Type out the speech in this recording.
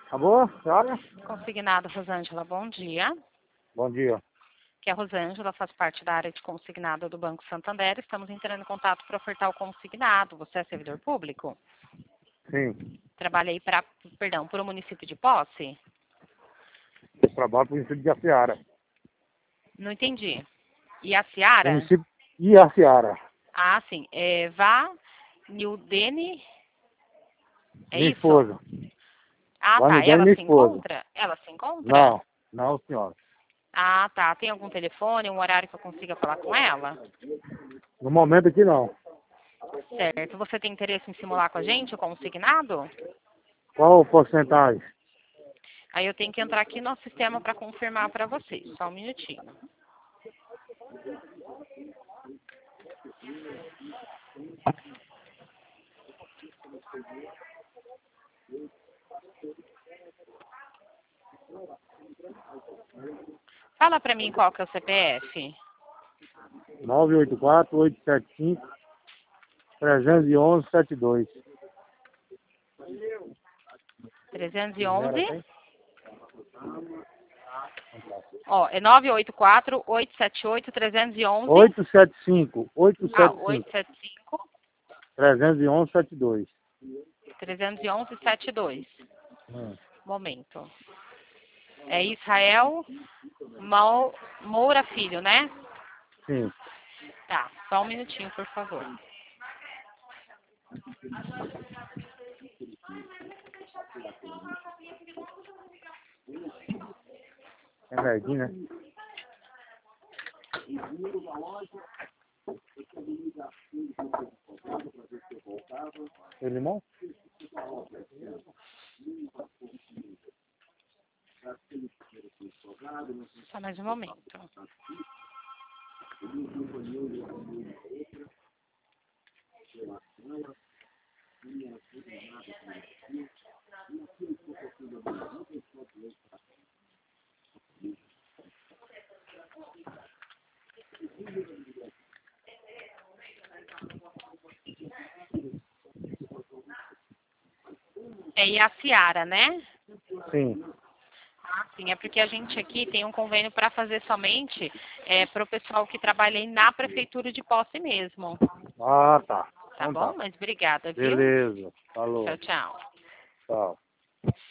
Alô, senhora? Consignado Rosângela, bom dia. Bom dia. Que a Rosângela faz parte da área de consignado do Banco Santander. Estamos entrando em contato para ofertar o consignado. Você é servidor público? Sim, Trabalha aí para o município de Posse? eu trabalho para o município de Aciara. Não entendi. E a Ciara? Município de Aciara. Ah, sim. Vá Nildene. É Minha isso? esposa. Ah, tá. Vanidane, Ela minha se esposa. encontra? Ela se encontra? Não, senhora. Ah, tá. Tem algum telefone, um horário que eu consiga falar com ela? No momento aqui não. Certo. Você tem interesse em simular com a gente o consignado? Qual o porcentagem? Aí eu tenho que entrar aqui no sistema para confirmar para vocês. Só um minutinho. Fala para mim qual que é o CPF. 984-875-311-72. 311. Ó, é 984-878-311. 875. Ah, 875. 875 311-72. 311-72. Hum. Momento. É Israel Moura Filho, né? Sim. Tá, só um minutinho, por favor. É verdinho, né? Tem limão? Só mais um momento. É Iaciara, né? Sim. Ah, sim, é porque a gente aqui tem um convênio para fazer somente para o pessoal que trabalha aí na prefeitura de Posse mesmo. Ah, tá. Tá Então bom? tá. Mas obrigada, viu? Beleza. Tchau, Falou. tchau. Tchau.